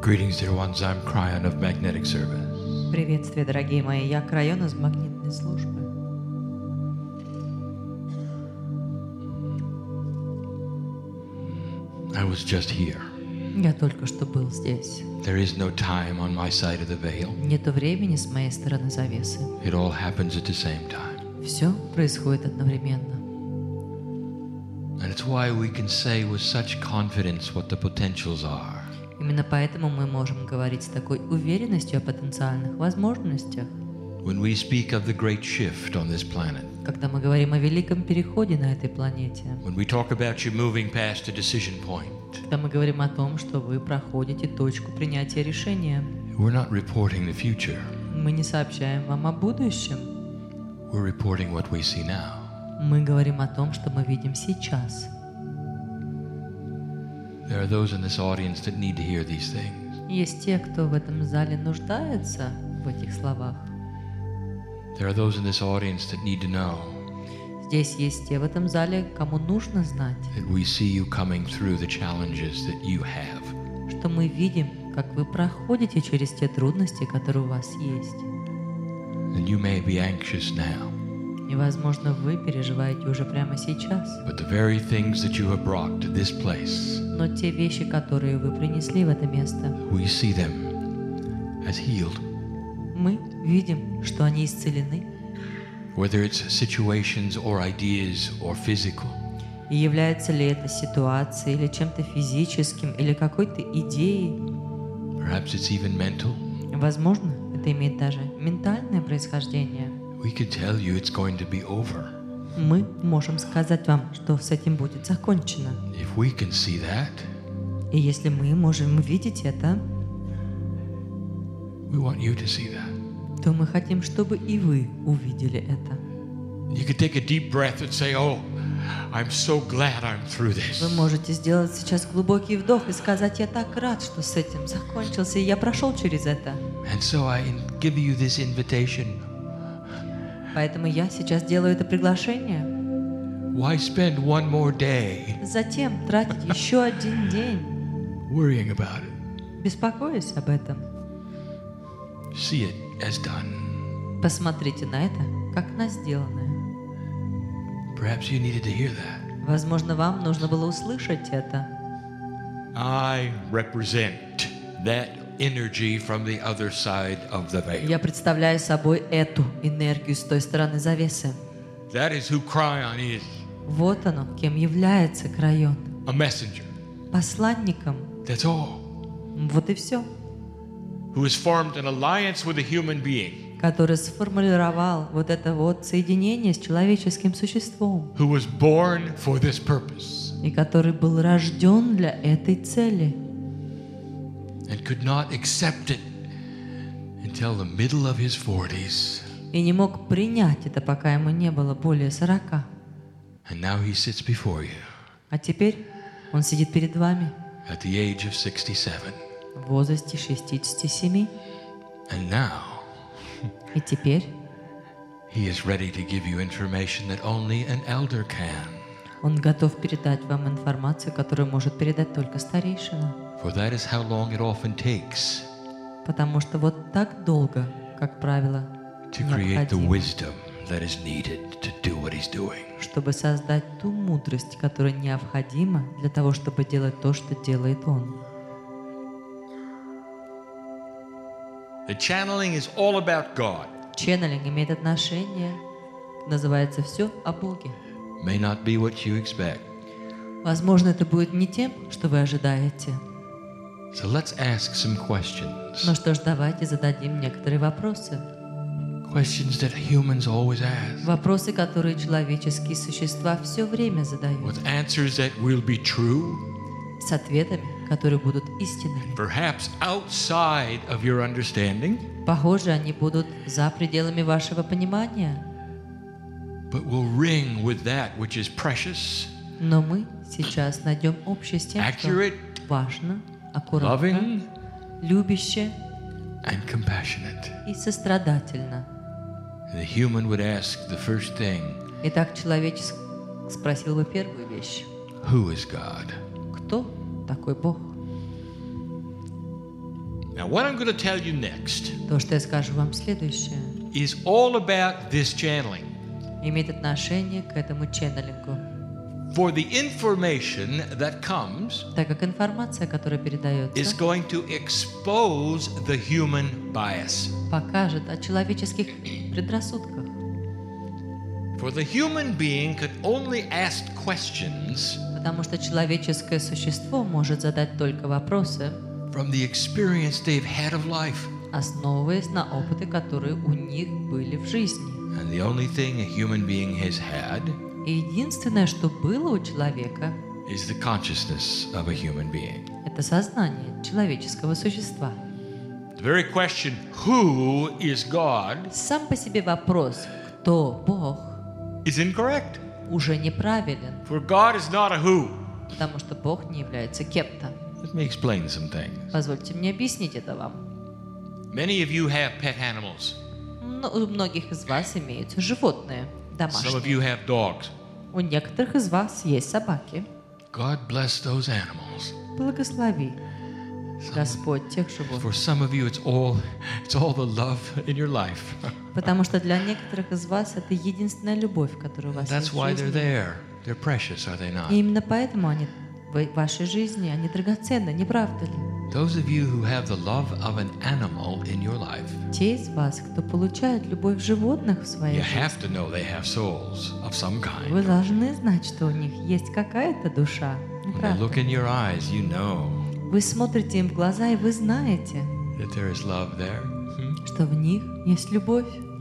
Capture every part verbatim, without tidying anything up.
Greetings, dear ones. I'm Cryon of Magnetic Service. Приветствие, дорогие мои. Я Крайон из магнитной службы. I was just here. Я только что был здесь. There is no time on my side of the veil. Нету времени с моей стороны завесы. It all happens at the same time. Все происходит одновременно. And it's why we can say with such confidence what the potentials are. Именно поэтому мы можем говорить с такой уверенностью о потенциальных возможностях. When we speak of the great shift on this planet. Когда мы говорим о великом переходе на этой планете. When we talk about you moving past a decision point. Когда мы говорим о том, что вы проходите точку принятия решения. We're not reporting the future. Мы не сообщаем вам о будущем. We're reporting what we see now. Мы говорим о том, что мы видим сейчас. There are those in this audience that need to hear these things. Есть те, кто в этом зале нуждается в этих словах. There are those in this audience that need to know Здесь есть те в этом зале, кому нужно знать, that we see you coming through the challenges that you have. что мы видим, как вы проходите через те трудности, которые у вас есть. And you may be anxious now, И, возможно, вы переживаете уже прямо сейчас. but the very things that you have brought to this place, Но те вещи, которые вы принесли в это место, we see them as healed. мы видим, что они исцелены. Whether it's situations or ideas or physical, И является ли это ситуацией, или чем-то физическим, или какой-то идеей. perhaps it's even mental, Возможно, это имеет даже ментальное происхождение. we could tell you it's going to be over. Мы можем сказать вам, что с этим будет закончено. If we can see that, И если мы можем видеть это, we want you to see that. то мы хотим, чтобы и вы увидели это. You could take a deep breath and say, oh, I'm so glad I'm through this. Вы можете сделать сейчас глубокий вдох и сказать: я так рад, что с этим закончился, и я прошел через это. And so I give you this invitation. Поэтому я сейчас делаю это приглашение. Why spend one more day Затем тратить еще один день, worrying about it? беспокоясь об этом. See it as done. Посмотрите на это, как на сделанное. Perhaps you needed to hear that. Возможно, вам нужно было услышать это. I represent that energy from the other side of the veil. Я представляю собой эту энергию с той стороны завесы. That is who Cryon is. Вот оно, кем является Крайон. A messenger. Посланником. That's all. Вот и все. Who has formed an alliance with a human being. Который сформулировал вот это вот соединение с человеческим существом. Who was born for this purpose. И который был рожден для этой цели. And could not accept it until the middle of his forties. И не мог принять это, пока ему не было более сорока. And now he sits before you А теперь он сидит перед вами at the age of sixty-seven. в возрасте шестидесяти семи. And now И теперь he is ready to give you information that only an elder can. он готов передать вам информацию, которую может передать только старейшина. For that is how long it often takes Потому что вот так долго, как правило, to create the необходимо, wisdom that is needed to do what he's doing. чтобы создать ту мудрость, которая необходима для того, чтобы делать то, что делает он. The channeling is all about God. Ченнелинг имеет отношение, называется все о Боге. May not be what you expect. Возможно, это будет не тем, что вы ожидаете. So let's ask some questions. Ну что ж, давайте зададим некоторые вопросы. Questions that humans always ask. Вопросы, которые человеческие существа все время задают. With answers that will be true. С ответами, которые будут истинными. Perhaps outside of your understanding. Похоже, они будут за пределами вашего понимания. But will ring with that which is precious. Но мы сейчас найдем общее с тем, что Accurate, важно, аккуратно, loving, любяще and compassionate. и сострадательно. The human would ask the first thing, Итак, человек спросил бы первую вещь. who is God? Кто такой Бог? Now, what I'm going to tell you next То, что я скажу вам следующее, is all about this channeling. имеет отношение к этому ченнелингу. For the information that comes Так как информация, которая is передается, going to expose the human bias. покажет о человеческих предрассудках. For the human being can only ask questions Потому что человеческое существо может задать только вопросы, from the experience they've had of life. основываясь на опыты, которые у них были в жизни. And the only thing a human being has had И единственное, что было у человека, is the consciousness of a human being. это сознание человеческого существа. The very question, who is God, Сам по себе вопрос, кто Бог, is incorrect. уже неправилен, For God is not a who. потому что Бог не является кем-то. Let me explain some things. Позвольте мне объяснить это вам. Many of you have pet animals. Но у многих из вас имеются животные, Some of домашние. you have dogs. У некоторых из вас есть собаки. God bless those animals. Благослови, Господь, тех животных. For some of you, it's all, it's all the love in your life. Потому что для некоторых из вас это единственная любовь, которая у вас есть That's в why they're жизни. there. They're precious, are they И not? именно поэтому они в вашей жизни, они драгоценны, не правда ли? Those of you who have the love of an animal in your life, Те из вас, кто получает любовь животных в своей you жизни, have to know they have souls of some вы kind. должны знать, что у них есть какая-то душа, не When they правда look ли? in your eyes, you know Вы смотрите им в глаза, и вы знаете, that there is love there. Hmm? что в них есть любовь.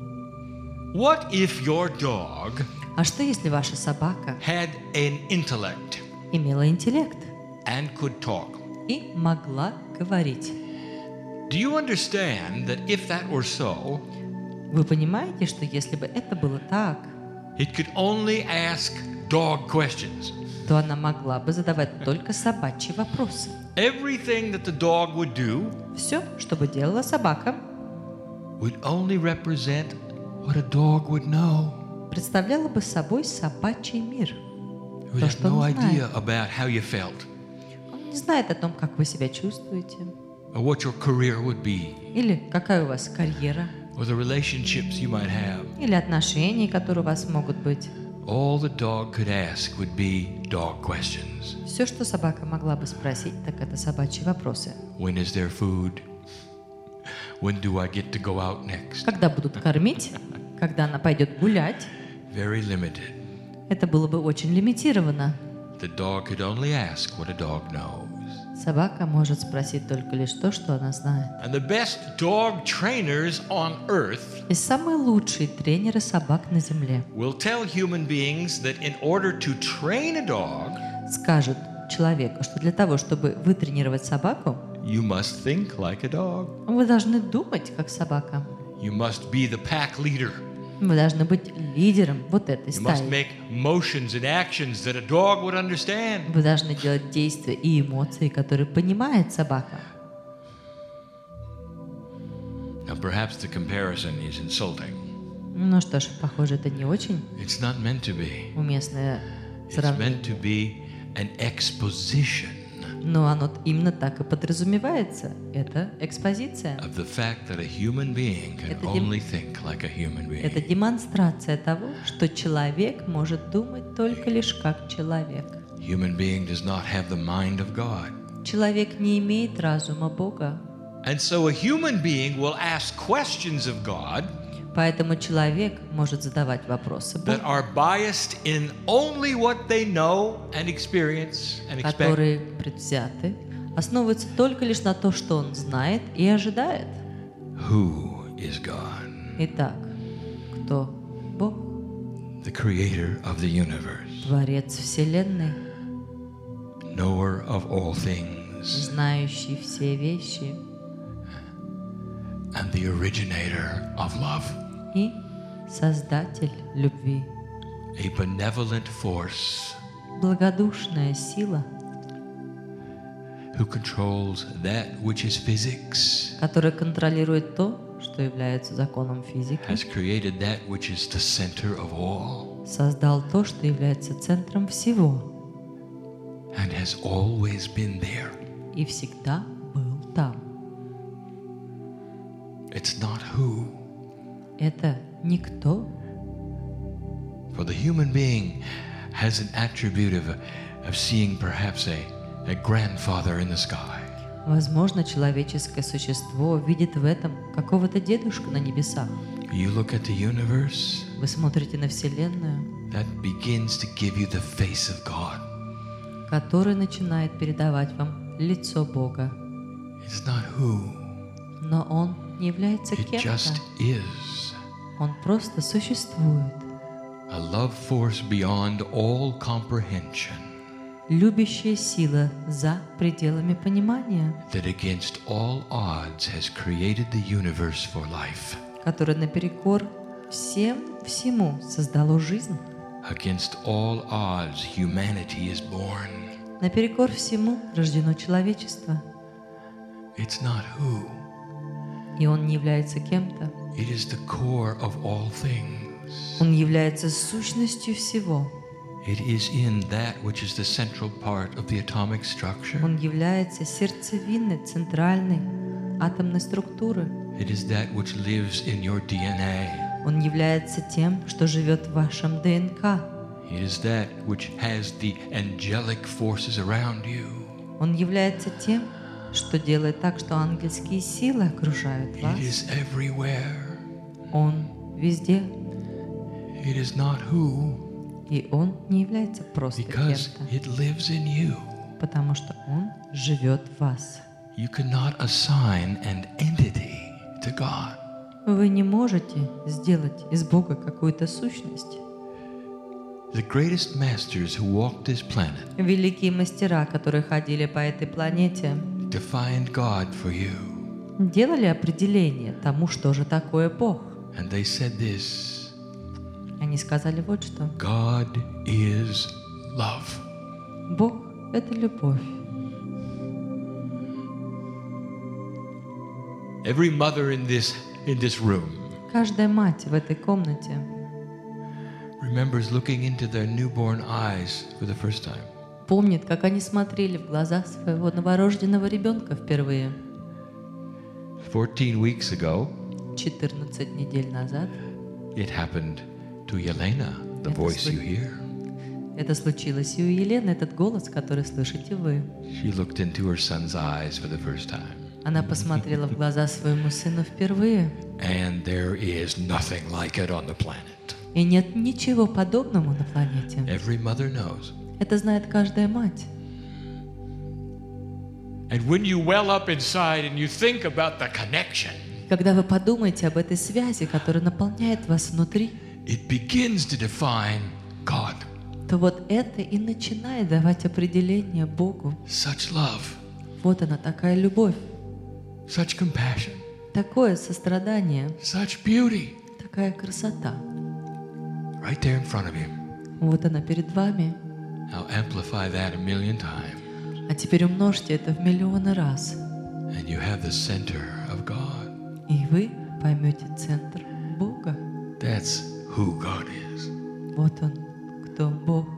What if your dog А что, если ваша собака had an intellect имела интеллект and could talk? и могла говорить? Do you understand that if that were so, Вы понимаете, что если бы это было так, it could only ask dog questions? то она могла бы задавать только собачьи вопросы. Everything that the dog would do Все, что бы делала собака, would only represent what a dog would know. представляла бы собой собачий мир. It would То, have что no он idea знает. about how you felt Он не знает о том, как вы себя чувствуете, or what your career would be или какая у вас карьера, or the relationships you might have. или отношения, которые у вас могут быть. All the dog could ask would be dog questions. Все, что собака могла бы спросить, так это собачьи вопросы. When is there food? When do I get to go out next? Когда будут кормить, когда она пойдет гулять, Very limited. это было бы очень лимитировано. The dog could only ask what a dog knows. Собака может спросить только лишь то, что она знает. And the best dog trainers on earth И самые лучшие тренеры собак на земле will tell human beings that in order to train a dog, скажут человеку, что для того, чтобы вытренировать собаку, you must think like a dog. вы должны думать как собака. You must be the pack leader. Вы должны быть лидером вот этой You must стаи. make motions and actions that a dog would understand. Вы должны делать действия и эмоции, которые понимает собака. Now, perhaps the comparison is insulting. Ну что ж, похоже, это не очень It's not meant to be. уместное It's сравнение. meant to be an exposition Но оно именно так и подразумевается. Это экспозиция. of the fact that a human being can Это дем- only think like a human Это being. демонстрация того, что человек может думать только лишь как человек. Human being does not have the mind of God. Человек не имеет разума Бога. And so a human being will ask questions of God Поэтому человек может задавать вопросы that Богу, are biased in only what they know and experience and expect. которые предвзяты, основываются только лишь на то, что он знает и ожидает. Who is God? Итак, кто Бог? The creator of the universe, Творец Вселенной, knower of all things, знающий все вещи and the originator of love, и Создатель любви, a benevolent force благодушная сила, who controls that which is physics, которая контролирует то, что является законом физики, has created that which is the center of all, создал то, что является центром всего, and has always been there. и всегда был там. It's not who. Это никто. For the human being has an attribute of, of seeing perhaps a, a grandfather in the sky. Возможно, человеческое существо видит в этом какого-то дедушку на небесах. You look at the universe, Вы смотрите на Вселенную, that begins to give you the face of God. которая начинает передавать вам лицо Бога. It's not who, Но Он не является it кем-то. just is. Он просто существует. A love force beyond all comprehension Любящая сила за пределами понимания, that against all odds has created the universe for life. которая наперекор всем всему создало жизнь. Against all odds, humanity is born. Наперекор всему рождено человечество. It's not who, И Он не является кем-то. it is the core of all things. Он является сущностью всего. It is in that which is the central part of the atomic structure. Он является сердцевиной центральной атомной структуры. It is that which lives in your D N A. Он является тем, что живет в вашем ДНК. It is that which has the angelic forces around you. Он является тем, что делает так, что ангельские силы окружают It вас. is everywhere. Он везде. It is not who, И Он не является просто because кем-то, it lives in you. потому что Он живет в вас. You cannot assign an entity to God. Вы не можете сделать из Бога какую-то сущность. The greatest masters who walked this planet Великие мастера, которые ходили по этой планете, defined God for you. делали определение тому, что же такое Бог. And they said this, Они сказали вот что. God is love. Бог — это любовь. Every mother in this in this room Каждая мать в этой комнате remembers looking into their newborn eyes for the first time. помнит, как они смотрели в глаза своего новорожденного ребенка впервые. Fourteen weeks ago, четырнадцать недель назад it happened to Yelena, the Это voice слы- you hear. это случилось и у Елены, этот голос, который слышите вы. She looked into her son's eyes for the first time. Она посмотрела в глаза своему сыну впервые, And there is nothing like it on the planet. и нет ничего подобного на планете. Every mother knows. Это знает каждая мать. And when you well up inside and you think about the connection, Когда вы подумаете об этой связи, которая наполняет вас внутри, it begins to define God. то вот это и начинает давать определение Богу. Such love, Вот она, такая любовь, such compassion, такое сострадание, such beauty, такая красота. right there in front of you. Вот она перед вами. Now amplify that a million times, А теперь умножьте это в миллионы раз, and you have the center of God. и вы поймете центр Бога. That's who God is. Вот Он, кто Бог.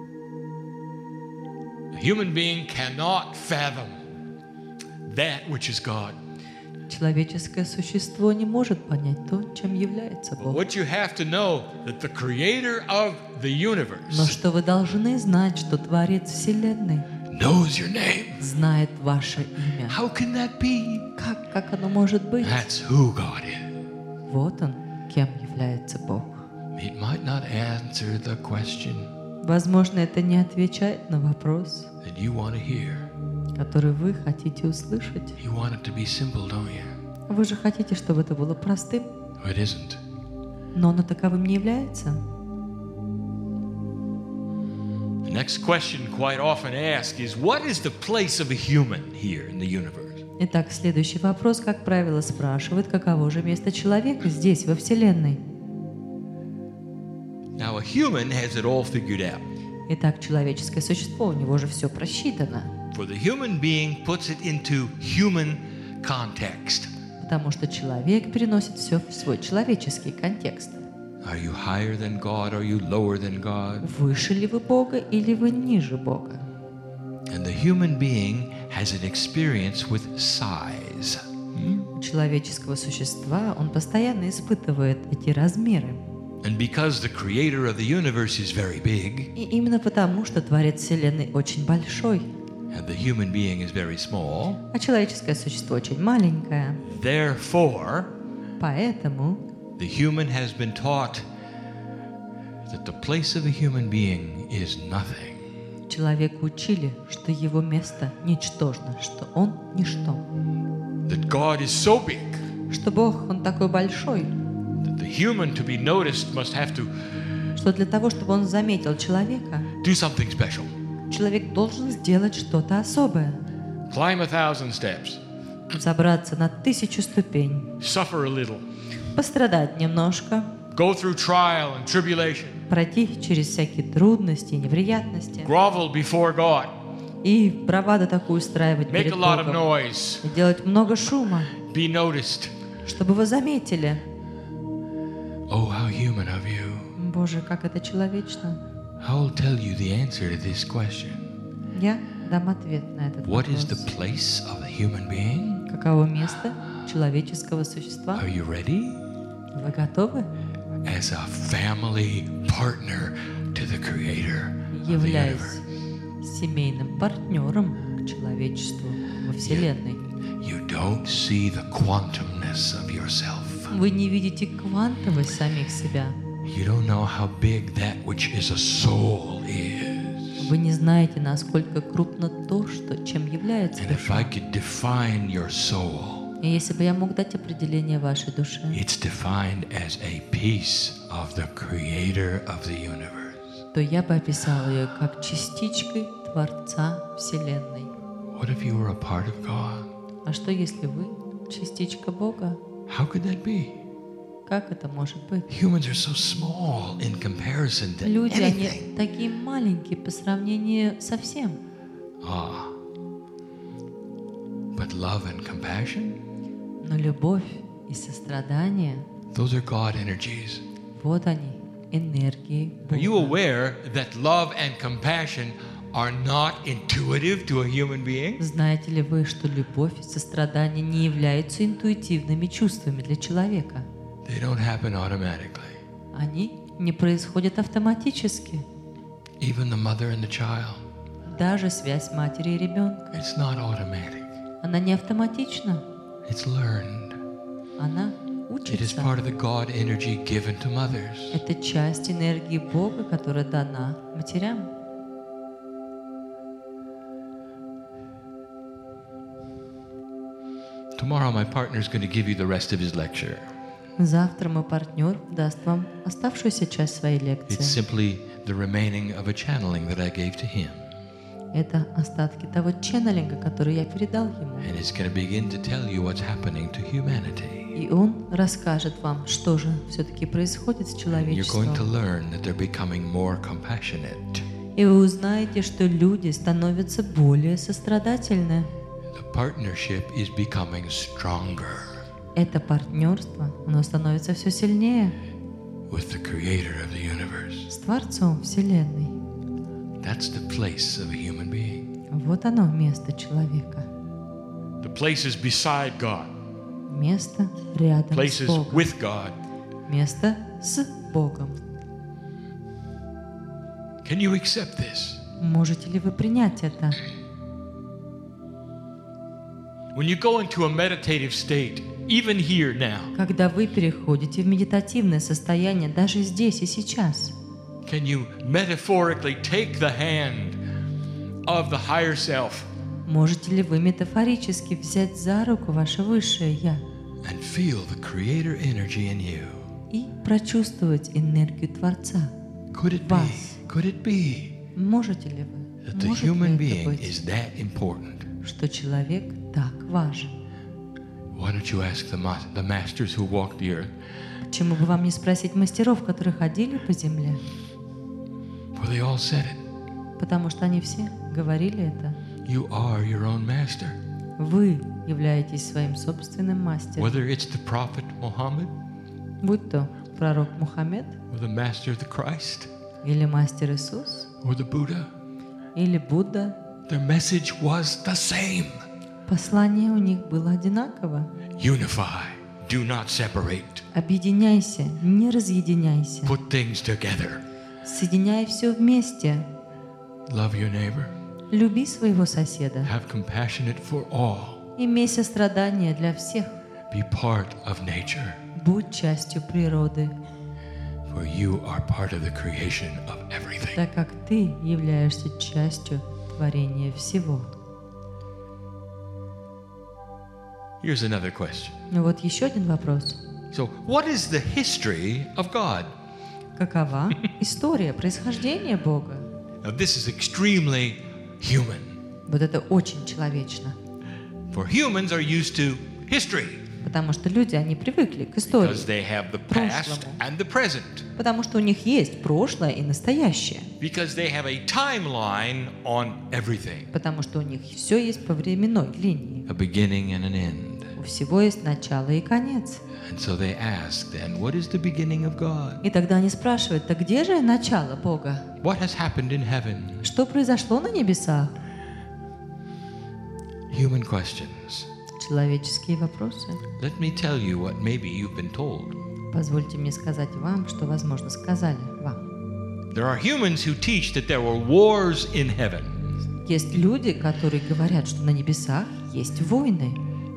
A human being cannot fathom that which is God. Человеческое существо не может понять то, чем является But Бог. what you have to know that the creator of the Но universe что вы должны знать, что Творец Вселенной knows your name. знает ваше имя. How can that be? Как, как оно может быть? That's who God is. Вот Он, кем является Бог. It might not answer the question Возможно, это не отвечает на вопрос, that you want to hear. который вы хотите услышать. You want it to be simple, don't you? Вы же хотите, чтобы это было простым, It isn't. но оно таковым не является. The next question quite often asked is, what is the place of a human here in the universe? Итак, следующий вопрос, как правило, спрашивает, каково же место человека здесь, во Вселенной. Now, a human has it all figured out. Итак, человеческое существо, у него же все просчитано, For the human being puts it into human context. потому что человек переносит все в свой человеческий контекст. Are you higher than God? Are you lower than God? Выше ли вы Бога или вы ниже Бога? And the human being has an experience with size. у человеческого существа, он постоянно испытывает эти размеры. And because the creator of the universe is very big, И именно потому, что Творец Вселенной очень большой, and the human being is very small, а человеческое существо очень маленькое, therefore, поэтому the human has been taught that the place of a human being is nothing. человеку учили, что его место ничтожно, что он ничто, That God is so big что Бог, Он такой большой, that the human to be noticed must have to что для того, чтобы Он заметил человека, do something special. человек должен сделать что-то особое, Climb a thousand steps, забраться на тысячу ступень, suffer a little, пострадать немножко, go through trial and tribulation, пройти через всякие трудности и неприятности, grovel before God, и браваду такую устраивать make перед a lot of Богом, noise, и делать много шума, be noticed. чтобы его заметили. Oh, how human of you. Боже, как это человечно. I will tell you the answer to this question. Я дам ответ на этот What is the вопрос. place of the human being? Каково место человеческого существа? Are you ready? Вы готовы? As a family partner to the creator of the Являясь universe. семейным партнером к человечеству во Вселенной. You don't see the quantumness of yourself. Вы не видите квантовость самих себя. You don't know how big that which is a soul is. Вы не знаете, насколько крупно то, что, чем является And if I душа. could define your soul, И если бы я мог дать определение вашей душе, it's defined as a piece of the creator of the universe. то я бы описал ее как частичкой Творца Вселенной. What if you were a part of God? А что, если вы частичка Бога? How could that be? Как это может быть? Humans are so small in comparison to Люди, они anything. такие маленькие по сравнению со всем. Ah. But love and compassion, Но любовь и сострадание, those are God energies. вот они, энергии Are you Бога. aware that love and compassion are not intuitive to a human being? Знаете ли вы, что любовь и сострадание не являются интуитивными чувствами для человека? They don't happen automatically. Они не происходят автоматически. Even the mother and the child, Даже связь матери и ребенка, it's not automatic. она не автоматична, It's learned. она It is учится. part of the God energy given to mothers. Это часть энергии Бога, которая дана матерям. Tomorrow my partner is going to give you the rest of his lecture. Завтра мой партнер даст вам оставшуюся часть своей It's лекции. simply the remaining of a channeling that I gave to him. Это остатки того ченнелинга, который я передал ему. And it's going to begin to tell you what's happening to humanity. И он расскажет вам, что же все-таки происходит с You're going to человечеством. learn that they're becoming more compassionate. И вы узнаете, что люди становятся более сострадательны. The partnership is becoming stronger Это партнерство, оно становится все сильнее with the creator of the universe. с Творцом Вселенной. That's the place of a human being. Вот оно, место человека. The place is beside God. Место рядом с Places Богом. with God. Место с Богом. Can you accept this? Можете ли вы принять это? When you go into a meditative state, even here now, Когда вы переходите в медитативное состояние, даже здесь и сейчас, can you metaphorically take the hand of the higher self можете ли вы метафорически взять за руку ваше высшее Я and feel the creator energy in you? и прочувствовать энергию Творца? Could it be? Вас. Could it be Можете ли that вы? the Может ли human это being быть, is that important? что человек так важен? Why don't you ask the, ma- the masters who walked the earth? Почему бы вам не спросить мастеров, которые ходили по земле? For they all said it. Потому что они все говорили это. You are your own master. Вы являетесь своим собственным мастером. Whether it's the prophet Muhammad Будь то пророк Мухаммед, or the master of the Christ или мастер Иисус, or the Buddha, или Будда, their message was the same. Послание у них было одинаково. Unify. Do not separate. Объединяйся, не разъединяйся. Put things together. Соединяй все вместе. Love your neighbor. Люби своего соседа. Have compassionate for all. Имей сострадание для всех. Be part of nature. Будь частью природы, For you are part of the creation of everything. так как ты являешься частью творения всего. Here's another question. Ну вот еще один вопрос. So, what is the history of God? Какова история происхождения Бога? Now, this is extremely human. Вот это очень человечно. For humans are used to history Потому что люди, они привыкли к истории. because they have the past and the present. Потому что у них есть прошлое и настоящее. Because they have a timeline on everything. Потому что у них все есть по временной линии. A beginning and an end. У всего есть начало и конец. And so they ask then, what is the beginning of God? И тогда они спрашивают, так где же начало Бога? What has happened in heaven? Что произошло на небесах? Human questions. Человеческие вопросы. Let me tell you what maybe you've been told. Позвольте мне сказать вам, что, возможно, сказали вам. There are humans who teach that there were wars in heaven. Есть люди, которые говорят, что на небесах есть войны.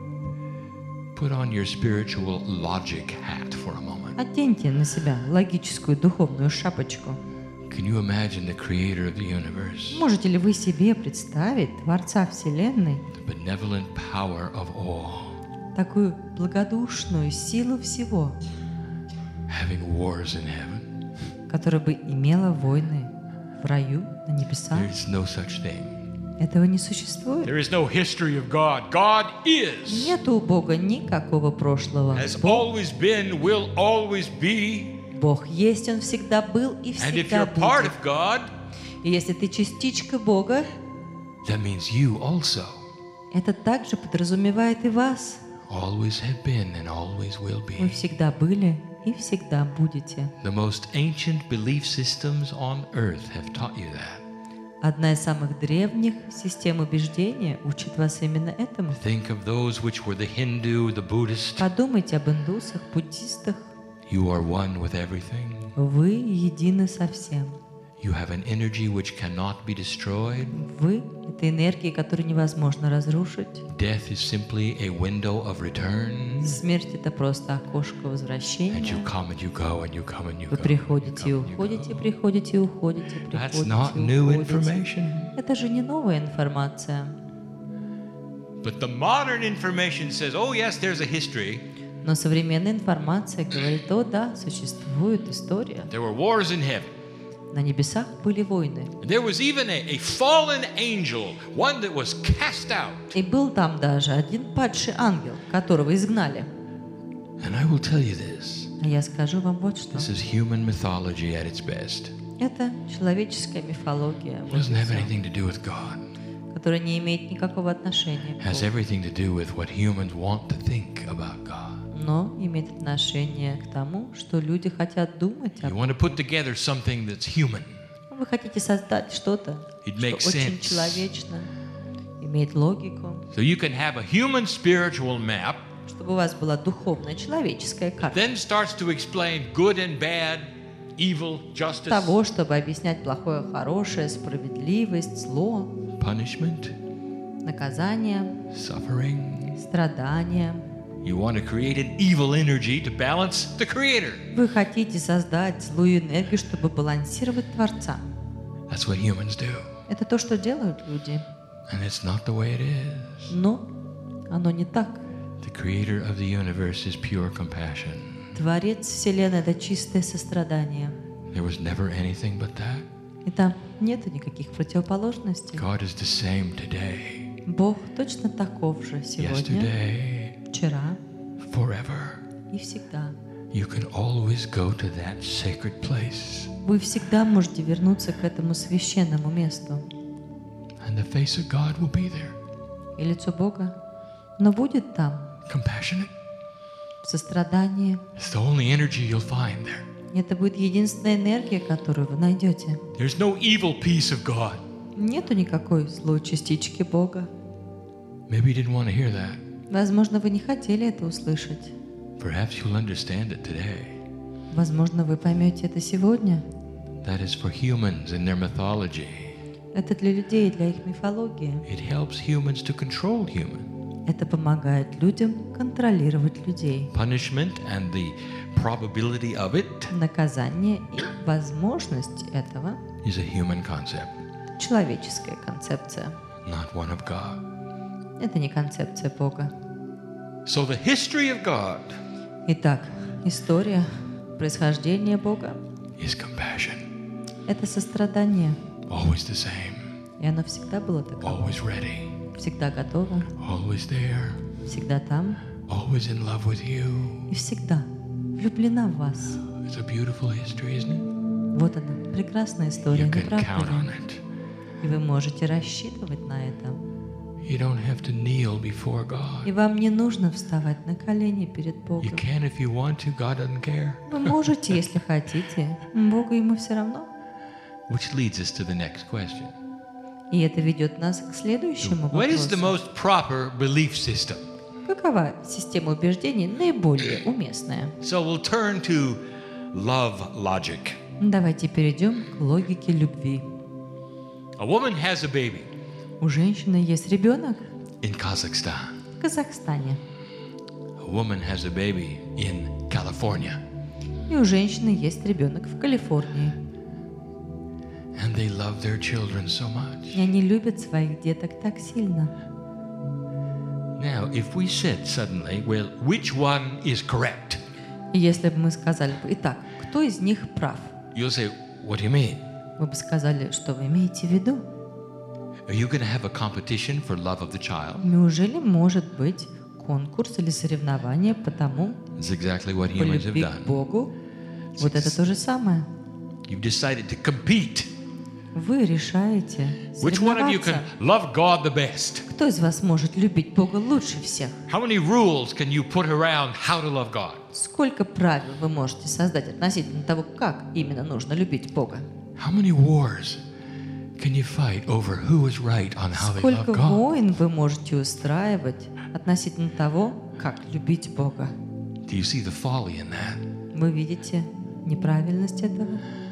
Put on your spiritual logic hat for a moment. Оденьте на себя логическую духовную шапочку. Can you imagine the creator of the universe, Можете ли вы себе представить Творца Вселенной, the benevolent power of all, такую благодушную силу всего, having wars in heaven? которая бы имела войны в раю, на небесах? There is no such thing. Этого не существует. There is no history of God. God is, Нет у Бога никакого прошлого. has always been, will always be. Бог есть, Он всегда был и And if всегда you're part будет. of God, И если ты частичка Бога, that means you also это также подразумевает и вас. always have been and always will Вы be. всегда были и всегда будете. The most ancient belief systems on earth have taught you that. Одна из самых древних систем убеждения учит вас именно этому. Think of those which were the Hindu, the Buddhist. Подумайте об индусах, буддистах. You are one with everything. Вы едины со всем. You have an energy which cannot be destroyed. Вы — это энергия, которую невозможно разрушить. Death is simply a window of return. Смерть — это просто окошко And you возвращения. come and you go and you come and you Вы go. приходите и and you come and you уходите, go. приходите и уходите, That's приходите not и new уходите. information. Это же не новая информация. But the modern information says, oh yes, there's a history. Но современная информация говорит, о да, существует история. There were wars in heaven. На небесах были войны. There was even a, a fallen angel, one that was cast out. И был там даже один падший ангел, которого изгнали. And I will tell you this. А я скажу вам вот что. This is human mythology at its best. Это человеческая мифология, It вот и doesn't have всё, anything to do with God. которая не имеет никакого отношения It к has Богу, everything to do with what humans want to think about God. но имеет отношение к тому, что люди хотят думать You об want to put together something that's human. этом. Вы хотите создать что-то, It что makes очень sense. человечно, имеет логику, So you can have a human spiritual map чтобы у вас была духовная человеческая that карта then starts to explain good and bad, evil, justice, того, чтобы объяснять плохое, хорошее, справедливость, зло, punishment, наказание, suffering. страдания. You want to create an evil energy to balance the Creator. Вы хотите создать злую энергию, чтобы балансировать Творца. That's what humans do. Это то, что делают люди. And it's not the way it is. Но оно не так. The Creator of the universe is pure compassion. Творец Вселенной — это чистое сострадание. There was never anything but that. И там нет никаких противоположностей. God is the same today, Бог точно таков же сегодня, yesterday, вчера forever. и всегда. You can always go to that sacred place, Вы всегда можете вернуться к этому священному месту. and the face of God will be there. И лицо Бога, но будет там Compassionate. сострадание. It's the only energy you'll find there. Это будет единственная энергия, которую вы найдете. There's no evil piece of God. Нету никакой злой частички Бога. Maybe you didn't want to hear that. Возможно, вы не хотели это услышать. Perhaps you'll understand it today. Возможно, вы поймете это сегодня. That is for humans in their mythology. Это для людей, для их мифологии. It helps humans to control humans. Это помогает людям контролировать людей. Punishment and the probability of it Наказание и возможность этого is a human concept, – человеческая концепция. not one of God. Это не концепция Бога. So the history of God Итак, история происхождения Бога is compassion, – это сострадание. always the same, И оно всегда было таково. always ready, Всегда готово, always there, всегда там always in love with you. и всегда влюблена в вас. It's a beautiful history, isn't it? Вот она, прекрасная история, You не can правда count on ли? it. И вы можете рассчитывать на это. You don't have to kneel before God. И вам не нужно вставать на колени перед You Богом. can if you want to. God doesn't care. Вы можете, если хотите. Богу ему все равно. Which leads us to the next question. И это ведет нас к следующему What is the вопросу. most proper belief system? Какова система убеждений наиболее уместная? So we'll turn to love logic. Давайте перейдем к логике любви. A woman has a baby У женщины есть ребенок in Kazakhstan. в Казахстане. A woman has a baby in California. И у женщины есть ребенок в Калифорнии. And they love their children so much. И они любят своих деток так сильно. Now, if we said suddenly, well, which one is correct? И если бы мы сказали бы, итак, кто из них прав? You'll say, what do you mean? Вы бы сказали, что вы имеете в виду? Are you going to have a competition for love of the child? Неужели может быть конкурс или соревнование по тому, That's exactly what по humans have любви к done. Богу? Вот это то же самое. You've decided to compete. Вы решаете Which one of you can соревноваться. love God the best? Кто из вас может любить Бога лучше всех? How many rules can you put around how to love God? Сколько правил вы можете создать относительно того, как именно нужно любить Бога? How many wars can you fight over who is right on how they love Сколько God? войн вы можете устраивать относительно того, как любить Бога? Do you see the folly in that? Вы видите неправильность этого?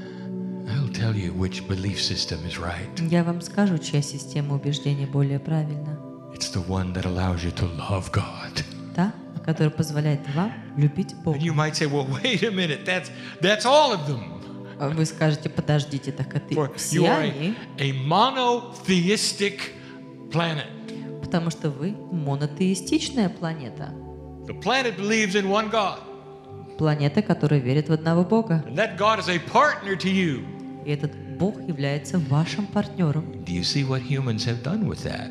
I'll tell you which belief system is right. Я вам скажу, чья система убеждений более правильна. It's the one that allows you to love God. Та, которая позволяет вам любить Бога. And you might say, well, wait a minute, that's, that's all of them. Вы скажете, подождите, так это For you все are они, a, a monotheistic planet. потому что вы монотеистичная планета. The planet believes in one God. Планета, которая верит в одного Бога. And that God is a partner to you. И этот Бог является вашим партнером. Do you see what humans have done with that?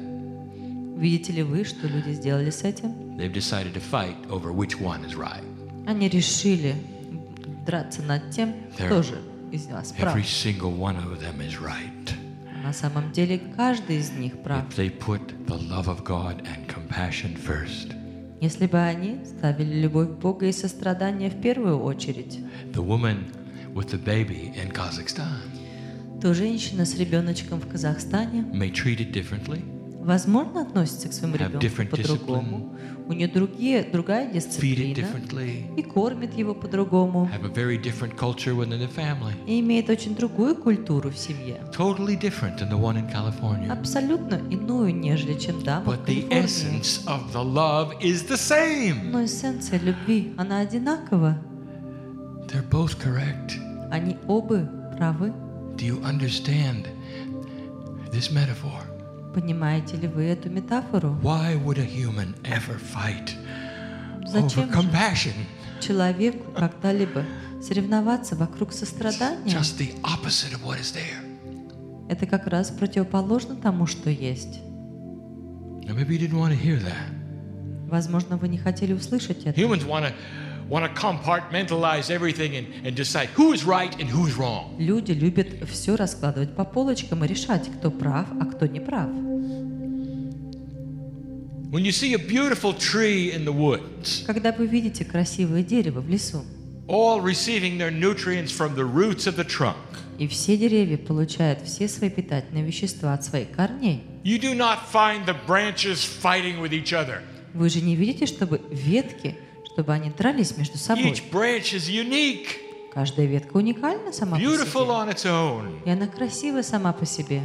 Видите ли вы, что люди сделали с этим? They've decided to fight over which one is right. Они решили драться над тем, кто же из вас прав. Every single one of them is right. На самом деле, каждый из них прав. If they put the love of God and compassion first. Если бы они ставили любовь Бога и сострадание в первую очередь, The woman with the baby in Kazakhstan то женщина с ребеночком в Казахстане, may treat it differently, возможно, относится к своему Have ребенку different по-другому. У нее другие, другая feed it дисциплина differently, и кормит его по-другому. have a very different culture within the family. И имеет очень другую культуру в семье. Totally different than the one in California. Абсолютно иную, нежели чем дама в But the Калифорнии. essence of the love is the same. Но эссенция любви, она одинакова. They're both correct. Они оба правы. Do you understand this metaphor? Понимаете ли вы эту метафору? Why would a human ever fight over Зачем же compassion? человеку когда-либо соревноваться вокруг сострадания? Just the opposite of what is there. Это как раз противоположно тому, что есть. Now, maybe you didn't want to hear that. Возможно, вы не хотели услышать это. Humans want to want to compartmentalize everything and, and decide who is right and who is wrong. Люди любят все раскладывать по полочкам и решать, кто прав, а кто не прав. When you see a beautiful tree in the woods, Когда вы видите красивое дерево в лесу, all receiving their nutrients from the roots of the trunk. И все деревья получают все свои питательные вещества от своих корней. You do not find the branches fighting with each other. Вы же не видите, чтобы ветки, чтобы они дрались между собой. Each branch is unique, Каждая ветка уникальна сама по beautiful себе. on its own, И она красива сама по себе.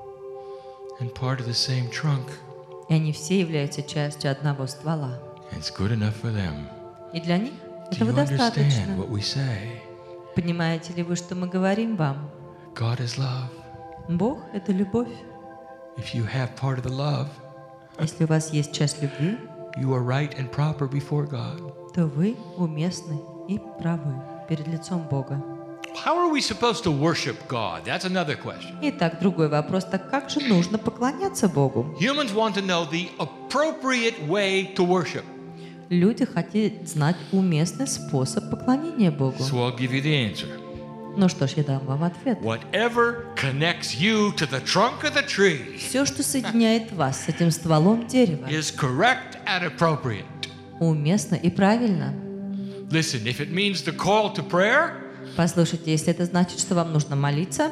and part of the same trunk. И они все являются частью одного ствола. It's good enough for them. И для них Do этого you understand достаточно. what we say? Понимаете ли вы, что мы говорим вам? God is love. Бог — это любовь. If you have part of the love, Если у вас есть часть любви, you are right and proper before God. то вы уместны и правы перед лицом Бога. How are we supposed to worship God? That's another question. Итак, другой вопрос. Так как же нужно поклоняться Богу? Humans want to know the appropriate way to worship. Люди хотят знать уместный способ поклонения Богу. So I'll give you the answer. Ну что ж, я дам вам ответ. Whatever connects you to the trunk of the tree Все, что соединяет вас с этим стволом дерева, is correct and appropriate. уместно и правильно. Listen, if it means the call to prayer, Послушайте, если это значит, что вам нужно молиться,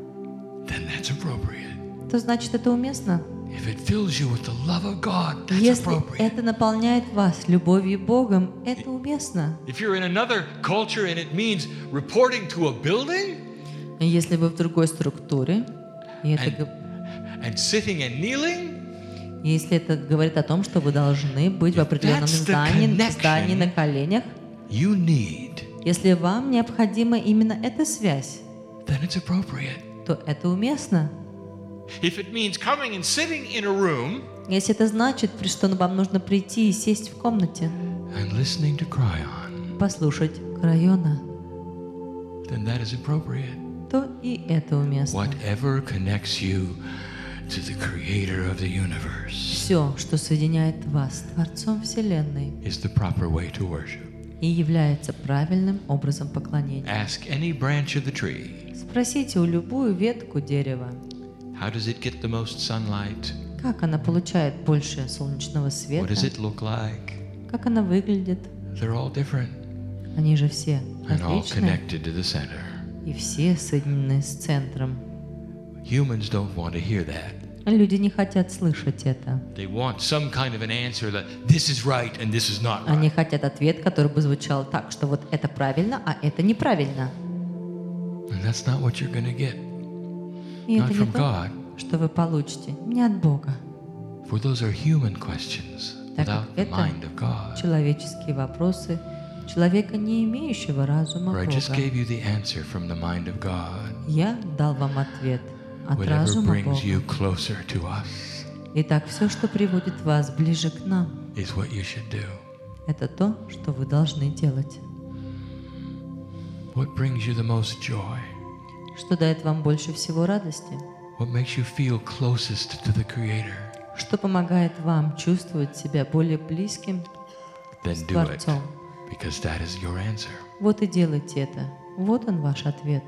then that's appropriate. то значит это уместно. If it fills you with the love of God, that's Если appropriate. это наполняет вас любовью Богом, это уместно. If you're in another culture and it means reporting to a building Если вы в другой структуре, и это, and, г- and sitting and kneeling, если это говорит о том, что вы должны быть в определенном That's the здании, connection. здании на коленях, you need, если вам необходима именно эта связь, then it's appropriate. то это уместно. If it means coming and sitting in a room Если это значит, при- что вам нужно прийти и сесть в комнате, and listening to Cryon, послушать Крайона, then that is appropriate. то и это уместно. Whatever connects you to the creator of the universe Все, что соединяет вас с Творцом Вселенной is the proper way to worship. и является правильным образом поклонения. Ask any branch of the tree, Спросите у любую ветку дерева, how does it get the most sunlight? как она получает больше солнечного What света, does it look like? как она выглядит. They're all different Они же все and all различны connected to the center. и все соединены с центром. Humans don't want to hear that. Люди не хотят слышать это. They want some kind of an answer that this is right and this is not Они right. хотят ответ, который бы звучал так, что вот это правильно, а это неправильно. And that's not what you're going to get. И Not это не from то, God. что вы получите, не от Бога. For those are human questions Так without как the это mind of God. человеческие вопросы человека, не имеющего разума For I just Бога. gave you the answer from the mind of God. Я дал вам ответ от Whatever разума brings you Бога. closer to us Итак, все, что приводит вас ближе к нам, is what you should do. это то, что вы должны делать. What brings you the most joy? Что дает вам больше всего радости? What makes you feel closest to the Creator? Что помогает вам чувствовать себя более близким Then с do it, Творцом? because that is your answer. Вот и делайте это. Вот он ваш ответ.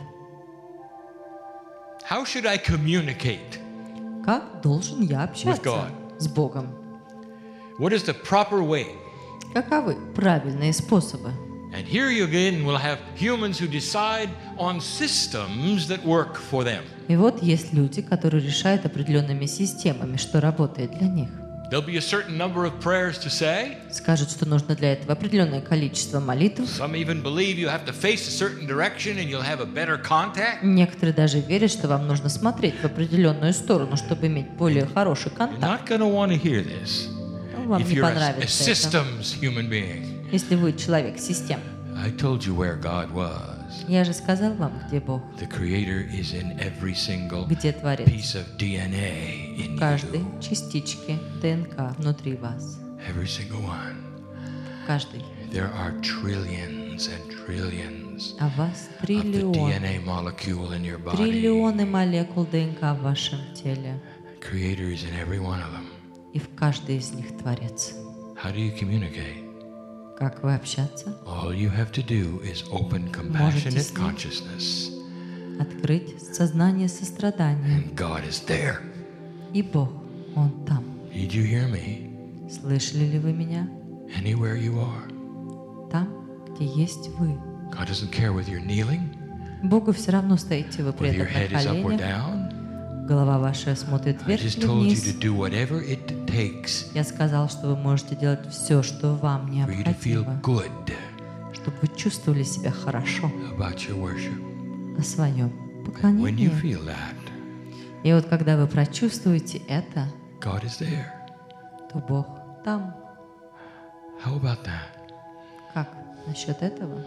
How should I communicate? Как должен я God. общаться с Богом? What is the proper way? Каковы правильные способы? And here you again will have humans who decide on systems that work for them. И вот есть люди, которые решают определенными системами, что работает для них. There'll be a certain number of prayers to say. Скажут, что нужно для этого определенное количество молитв. Some even believe you have to face a certain direction and you'll have a better contact. Некоторые даже верят, что вам нужно смотреть в определенную сторону, чтобы иметь более хороший You're контакт. not going to want to hear this Ну, вам if не you're a, a понравится это, systems human being. если вы человек систем. I told you where God was. Я же сказал вам, где Бог, The Creator is in every single где Творец, piece of D N A in в каждой you. частичке ДНК внутри вас. Every single one. Каждый. There are trillions and trillions А вас of the D триллион, N A molecule in your body. триллионы молекул ДНК в вашем теле. Creator is in every one of them. И в каждой из них Творец. How do you communicate? Как вы общаться? All you have to do is open compassionate consciousness, Открыть сознание сострадания. and God is there. И Бог, Он там. Did you hear me? Слышали ли вы меня? Anywhere you are. Там, где есть вы. God doesn't care whether you're kneeling, Богу все равно, стоите вы при whether your этом на head is up or коленях, down. голова ваша смотрит I вверх just или told you вниз. to do whatever it takes Я сказал, что вы можете делать все, что вам for you to feel необходимо, good чтобы вы чувствовали себя хорошо about your worship. о своем When you поклонении. feel that, И вот когда вы прочувствуете это, God is there. то Бог там. How about that? Как насчет этого?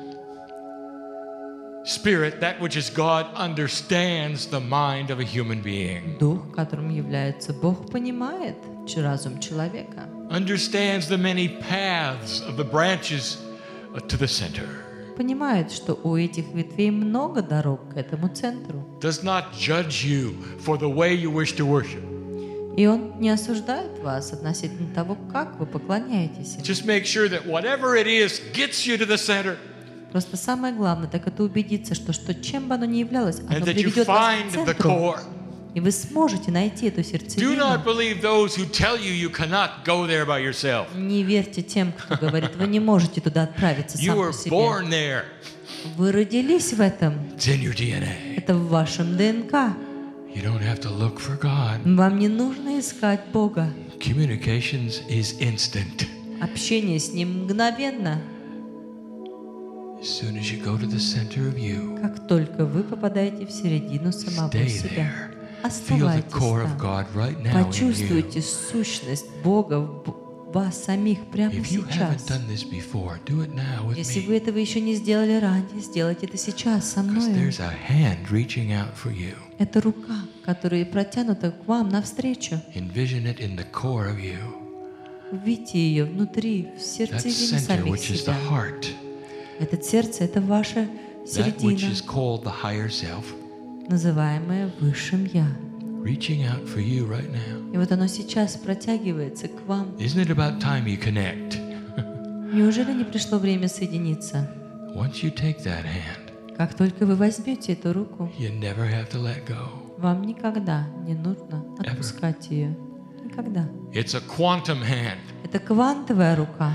Spirit, that which is God, understands the mind of a human being, Дух, которым является Бог, понимает ч- разум человека, understands the many paths of the branches uh, to the center, понимает, что у этих ветвей много дорог к этому центру. does not judge you for the way you wish to worship. И Он не осуждает вас относительно того, как вы поклоняетесь Ему. Just make sure that whatever it is gets you to the center, Просто самое главное, так это убедиться, что, что чем бы оно ни являлось, оно and that you приведет вас find к the центру. core. И вы сможете найти эту Do сердцевину. not believe those who tell you you cannot go there by yourself. Не верьте тем, кто говорит, вы не можете туда отправиться You сам were по себе. born there. Вы родились в этом. It's in your ди эн эй. Это в вашем ДНК. You don't have to look for God. Вам не нужно искать Бога. Communications is instant. Общение с Ним мгновенно. As soon as you go to the center of you, Как только вы попадаете в середину самого stay себя, there. Feel the оставайтесь core of там. God right now in you. Почувствуйте сущность Бога в б- вас самих прямо If you сейчас. haven't done this before, do it now with Если me. вы этого еще не сделали ранее, сделайте это сейчас со Because мной. there's a hand reaching out for you. Это рука, которая протянута к вам навстречу. Envision it in the core of you. Увидите ее внутри, в That сердцевине center, самих which is себя. the heart. Это сердце, это ваша That which середина, is called the higher self. называемая Высшим Я. Reaching out for you right now. И вот оно сейчас протягивается к вам. Isn't it about time you connect? Неужели не пришло время соединиться? Once you take that hand, Как только вы возьмете эту руку, you never have to let go. вам никогда не нужно отпускать ее. Никогда. It's a quantum hand, Это квантовая рука.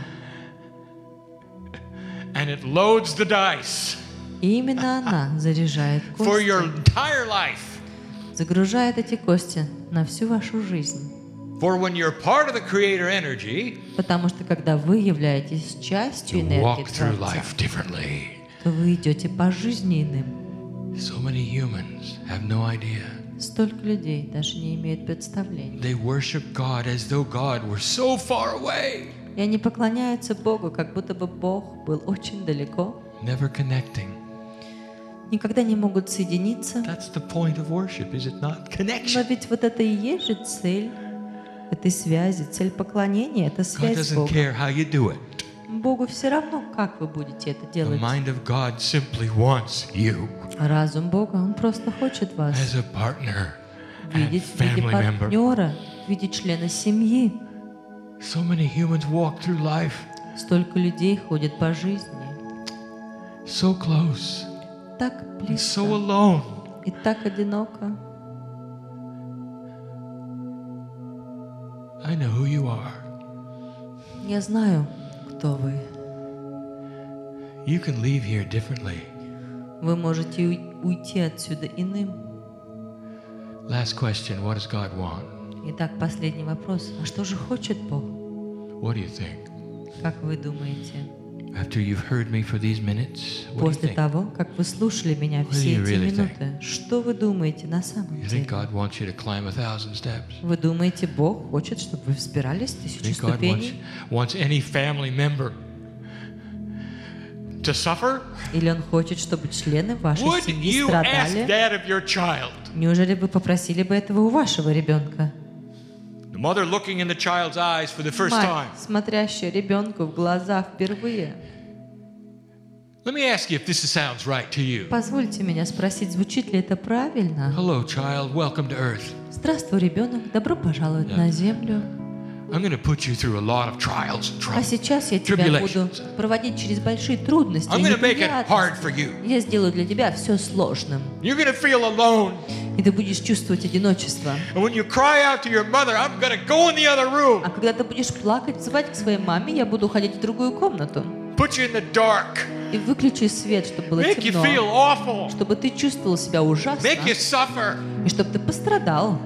and it loads the dice И именно она заряжает for your кости, entire life. загружает эти кости на всю вашу жизнь. For when you're part of the creator energy, Потому что когда вы являетесь частью you энергии walk through Творца, life differently. то вы идете по жизни иным. So many humans have no idea. Столько людей даже не имеют представления. They worship God as though God were so far away, И они поклоняются Богу, как будто бы Бог был очень далеко. never connecting. Никогда не могут соединиться. That's the point of worship, is it not? Но Connection. ведь вот это и есть же цель этой связи, цель поклонения — это God связь с doesn't Богом. care how you do it. Богу все равно, как вы будете это The делать. mind of God simply wants you Разум Бога, Он просто хочет вас as a partner and видеть в виде family member. партнера, в виде члена семьи. So many humans walk through life Столько людей ходит по жизни, so close, так and so близко alone. и так одиноко. I know who you are. Я знаю, кто вы. You can leave here differently. Вы можете уй- уйти отсюда иным. Last question, what does God want? Итак, последний вопрос. А что же хочет Бог? What do you think? Как вы думаете? After you've heard me for these minutes, what do you После think? того, как вы слушали меня What do все you эти really минуты, что вы думаете на самом You think деле? God wants you to climb a thousand steps? Вы думаете, Бог хочет, чтобы вы взбирались You тысячу think God wants, ступеней? wants any family member to suffer? Или Он хочет, чтобы члены вашей Would семьи you ask страдали? that of your child? Неужели вы попросили бы этого у вашего ребенка? The mother looking in the child's eyes for the first Мать, time. смотрящая ребенку в глаза впервые. Let me ask you if this sounds right to you. Позвольте меня спросить, звучит ли это правильно? Hello, child. Welcome to earth. Здравствуй, ребенок, добро пожаловать на землю. I'm going to put you through a lot of trials and А troubles. сейчас я тебя буду Tribulations. проводить через большие трудности I'm и going to make it hard неприятности. for you. Я сделаю для тебя все сложным. You're going to feel alone. И ты будешь чувствовать одиночество. And when you cry out to your mother, I'm going to go in the other room, А когда ты будешь плакать, звать к своей маме, я буду уходить в другую комнату. put you in the dark, И выключи свет, чтобы было make you темно. feel awful, Чтобы ты чувствовал себя ужасно. make you suffer. И чтобы ты пострадал.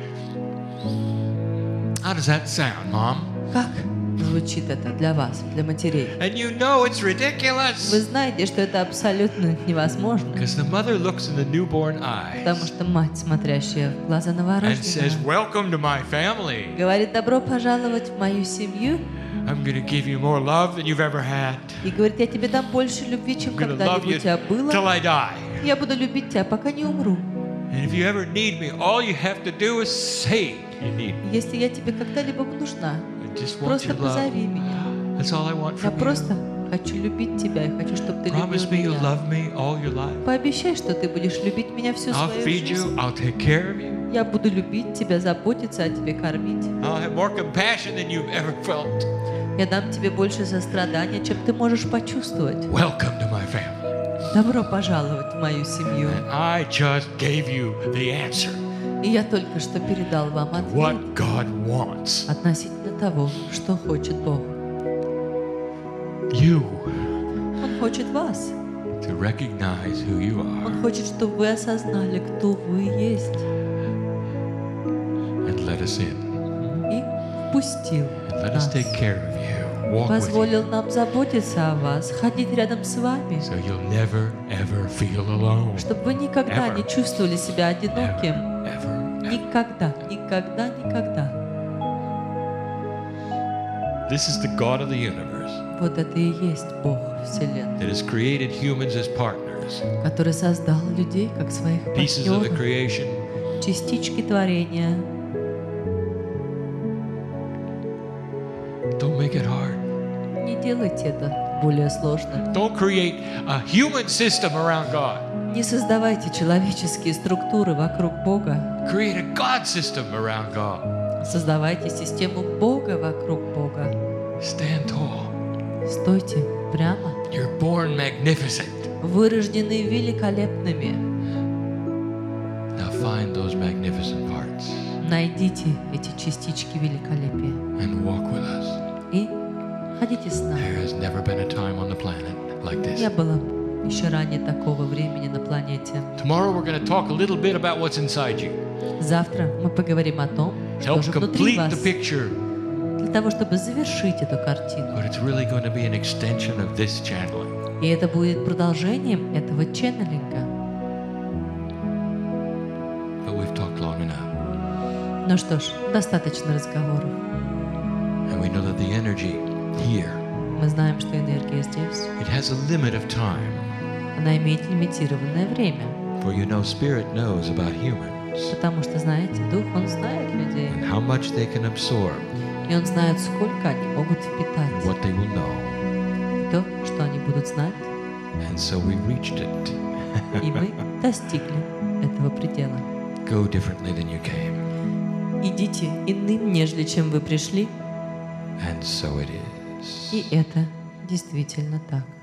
How does that sound, Mom? Как звучит это для вас, для матерей? And you know it's Вы ridiculous. знаете, что это абсолютно невозможно. Because the mother looks in the newborn eyes Потому что мать, смотрящая в глаза and says, новорожденного, welcome to my family. говорит: добро пожаловать в мою семью. I'm going to give you more love than you've ever had. И говорит: я тебе дам больше любви, чем I'm going to love когда-либо you у тебя till было. I die. Я буду любить тебя, пока не умру. And if you ever need me, all you have to do is say you need me. Если я тебе когда-либо нужна, I just want просто your love. позови меня. That's all I want Я from you. просто хочу любить тебя и хочу, чтобы ты любил Promise me you'll меня. love me all your life. Пообещай, что ты будешь любить меня всю I'll свою feed жизнь. you. I'll take care of you. Я буду любить тебя, заботиться о тебе, кормить. I'll have more compassion than you've ever felt. Я дам тебе больше сострадания, чем ты можешь почувствовать. Welcome to my family. Добро пожаловать в мою семью. And I just gave you the answer. И я только что передал вам ответ What God wants. относительно того, что хочет Бог. You Он хочет вас. to recognize who you Он are хочет, чтобы вы осознали, кто вы есть. and let us in. И впустил And let us нас. take care of you. Walk with you. Позволил нам заботиться о вас, ходить рядом с вами, So you'll never ever feel alone. чтобы вы никогда Ever. не чувствовали себя одиноким. Ever, ever. Никогда, никогда, никогда. This is the God of the universe Вот это и есть Бог Вселенной, that has created humans as partners, который создал людей как своих pieces of the партнеров, creation. частички творения. Don't make it hard. Не делайте это более сложным. Don't create a human system around God. Не создавайте человеческие структуры вокруг Бога. Create a God system around God. Создавайте систему Бога вокруг Бога. Stand tall. Стойте прямо. You're born magnificent. Вы рождены великолепными. Now find those magnificent parts Найдите эти частички великолепия and walk with us. и ходите с нами. There has never been a time on the planet like this. Не было еще ранее такого времени на планете. Tomorrow we're going to talk a little bit about what's inside you. Завтра мы поговорим о том, что Help же внутри complete вас, the picture. для того, чтобы завершить эту картину. But it's really going to be an extension of this channeling. И это будет продолжением этого ченнелинга. But we've talked long enough. Ну что ж, достаточно разговоров. And we know that the energy here, Мы знаем, что энергия здесь, it has a limit of time. она имеет лимитированное время. For you know, Spirit knows about humans Потому что, знаете, Дух, Он знает людей. and how much they can absorb, И Он знает, сколько они могут впитать. what they will know. То, что они будут знать. And so we reached it. И мы достигли этого предела. Go differently than you came. Идите иным, нежели чем вы пришли. And so it is. И это действительно так.